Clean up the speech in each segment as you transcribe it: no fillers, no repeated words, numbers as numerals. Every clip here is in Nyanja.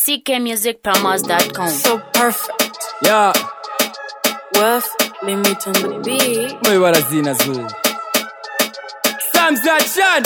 ckmusicpromos.com. So perfect. Yeah, Worth limit on the beat. muy barazina zu. Sam Zachan.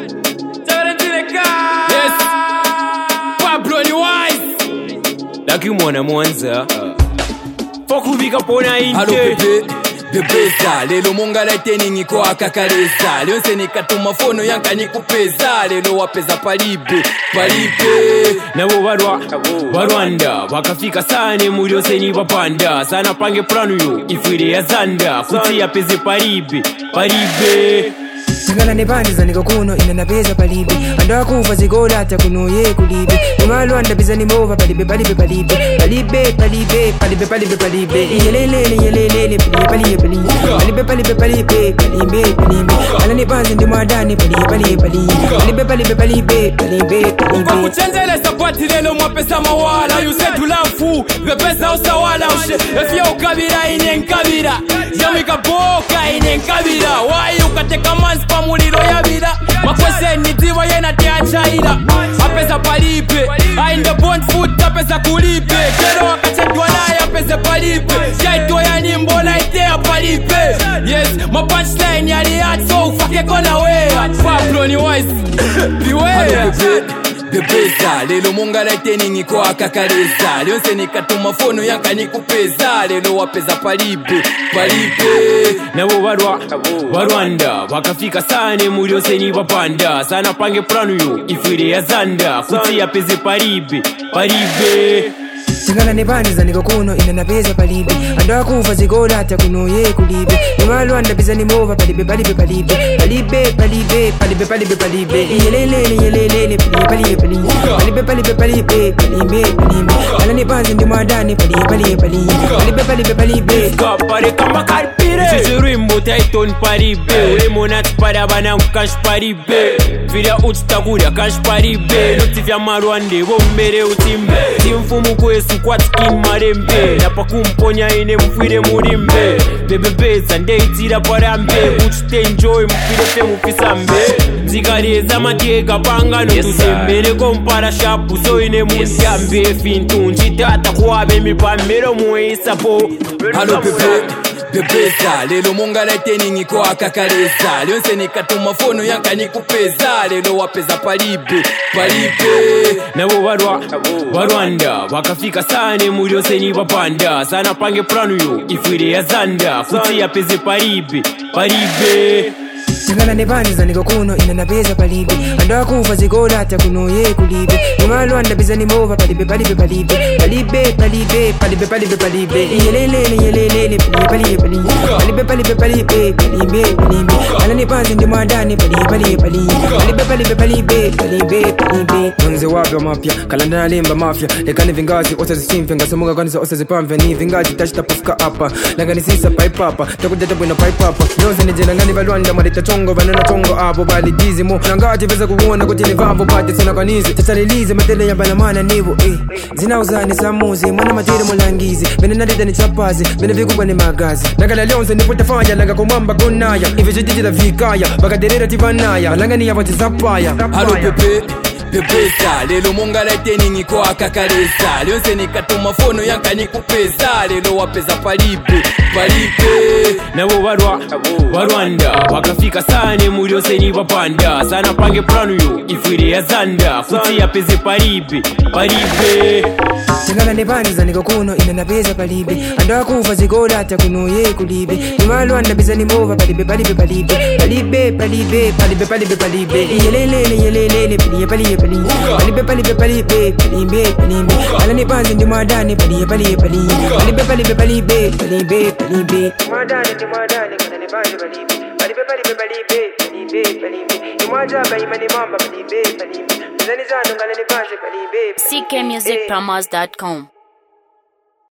Yes. Pablo ni wise. Laki mwana mwanza Fokubika pona inte Halo pepe. Bebeza, lelo monga la teningi kwa akakareza. Leo nse nikatuma fono yanka nikupeza. Lelo wapeza palibe, palibe. Nabo barwanda wakafika sane muri yose ni bapanda sana pange planu yo ifwire ya zanda kuti yapeze paribe Sangala nebandiza niko kuno ina napeza palibe Ando akufa zigola ata kuno ye kulibe Nimalo anda biza ni mova palibe Yelelele palibe Ala nibanzi ndi mwadani palibe Kwa kuchenjele sapati lelo mwapesa mawala. You said to love fu, bebeza usawala ushe. Efia ukabira ine nkabira Yamika boka ine nkabira. Why ukateka manzi pa muliro yabira. Makwese nitiwa yena tiachaira. Apesa palipe, ainde bond food apesa kulipe. Kero wakachetwa nae apese palipe. Shaito ya nimbo na itea palipe. Yes, my punchline yali hard so ufake kona wea. Pablo ni wise, beware. Bebeza, lelo monga la teningi kwa akakareza. Leo nse nikatuma fono yanka nikupeza. Lelo wapeza palibe. Nabo barwanda wakafika sane muri yose ni bapanda sana pange planu yo ifwire ya zanda kuti yapeze paribe Sangala nebandiza niko kuno ina napeza palibe Ando akufa zigola ata kuno ye kulibe Nimalo anda biza ni mova palibe Yelelele palibe Ala nibanzi ndi mwadani palibe Kapare kama karpire Chichirimbo taiton paribe Ule monat para bana ukash paribe Vira uchitakura kash paribe Notifya marwande bombere utimbe Timfumu kwesu kwatiki marembe Napa kumponya ine mfwire murimbe Bebebeza ndeitira parambe Uchite enjoy mfwire fe mufisambe Zikareza mateka pangano Tusembele kompara shapu so ine musiambe Fintu nchitata kuwabe mipamero muisa po Halo pepe. Bebeza, lelo monga la teningi kwa akakareza. Leo nse nikatuma fono yanka nikupeza. Lelo wapeza palibe. Nabo barwanda wakafika sane muri yose ni bapanda sana pange planu yo ifwire ya zanda kuti yapeze paribe Sangala nebandiza niko kuno ina napeza palibe Ando akufa zigola ata kuno ye kulibe Nimalo anda biza ni mova palibe Yelelele palibe Ala nibanzi ndi mwadani palibe Mwenze wapya mapya kalanda nalemba mafya Lekani vingazi osa zisimfya ngasemuga kanisa osa zipamfya Ni vingazi tashita pafika apa Langani sisa paipapa Takujata bwena paipapa Nyonze nijela ngani balwanda marita chongo Banana chongo abo bali dizimo Nangati veza kuhuona kutini vambo pati sina kanizi Tachalilize matele ya banamana nivo Zina uzani samuzi Mwana matiri mulangizi Bene nadida ni chapazi Bene vikubwa ni magazi Nagala leonse ni putafanya Laga kumamba kunaya Ife jidijida vikaya Bakaderera tivanaya Malanga ni ya wati zapaya Halo pepe. Bebeza, lelo monga la teningi kwa akakareza. Leo nse nikatuma fono yanka nikupeza. Lelo wapeza palibe. Nabo barwanda wakafika sane muri yose ni bapanda sana pange planu yo ifwire ya zanda kuti yapeze paribe Sangala nebandiza niko kuno ina napeza palibe Ando akufa zigola ata kuno ye kulibe Nimalo anda biza ni mova palibe Yelelele palibe Ala nibanzi ndi mwadani palibe Mwadani kuna nibanzi palibe Nimwajaba imani mamba palibe Mzani zanu ngale nibanzi palibe ckmusicpromos.com.